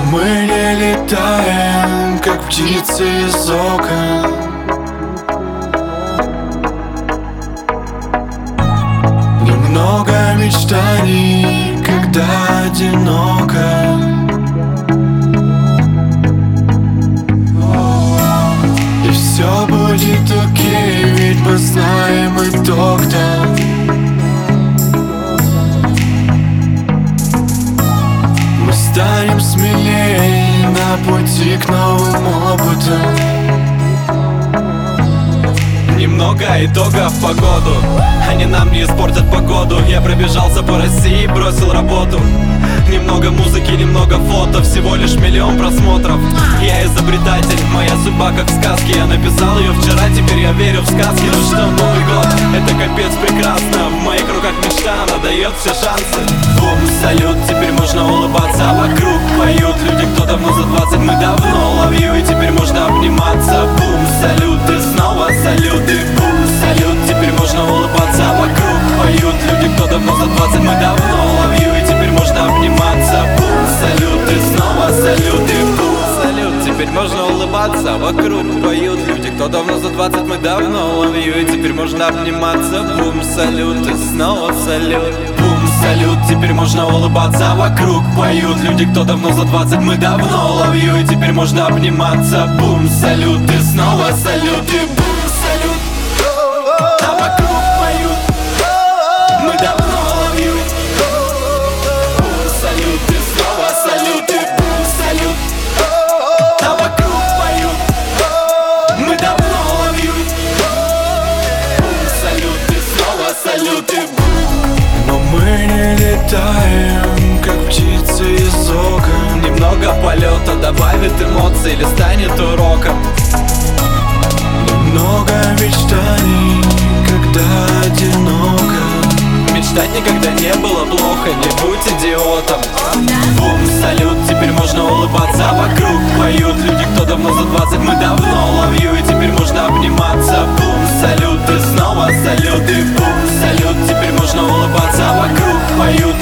Мы не летаем, как птицы из окон. Немного мечтаний, когда одиноко. И все будет окей, ведь мы знаем итог-то. Мы станем смелее на пути к новым опытам. Немного итогов в погоду, они нам не испортят погоду. Я пробежался по России и бросил работу. Немного музыки, немного фото, всего лишь 1 миллион просмотров. Я изобретатель, моя судьба как в сказке. Я написал ее вчера, теперь я верю в сказки. Ну что, Новый год, это капец прекрасно. В моих руках мечта, она дает все шансы. Бум, салют, теперь можно улыбаться. Вокруг поют люди, кто давно за 20. Мы давно love you, и теперь можно обниматься. Бум, салют, и снова салют. И бум, салют, теперь можно улыбаться. Вокруг поют люди, кто давно за 20. Мы давно love you, и теперь можно обниматься. Бум, салют, и снова салют. И бум, салют, теперь можно улыбаться. Вокруг поют люди, кто давно за 20. Мы давно love you, и теперь можно обниматься. Бум, салют, и снова салют. Бум, салют, теперь можно улыбаться. Вокруг поют люди, кто давно за 20. Мы давно love you, и теперь можно обниматься. Бум, салют, и снова салют. И бум, салют, а вокруг поют. Мы давно love you. Бум, салют, и снова салют. И бум, салют, а вокруг поют. Мы давно love you. Бум, салют, и снова салют. И бум. Но мы не летаем, как птицы из окон. Немного полета добавит эмоций или станет уроком. Немного мечтаний, когда одиноко. Мечтать никогда не было плохо, не будь идиотом. Бум, салют, теперь можно улыбаться. Вокруг поют люди, кто давно за 20. Мы давно love you, и теперь можно обниматься. Бум, салют, и снова салют. И бум, салют, теперь можно улыбаться. Вокруг поют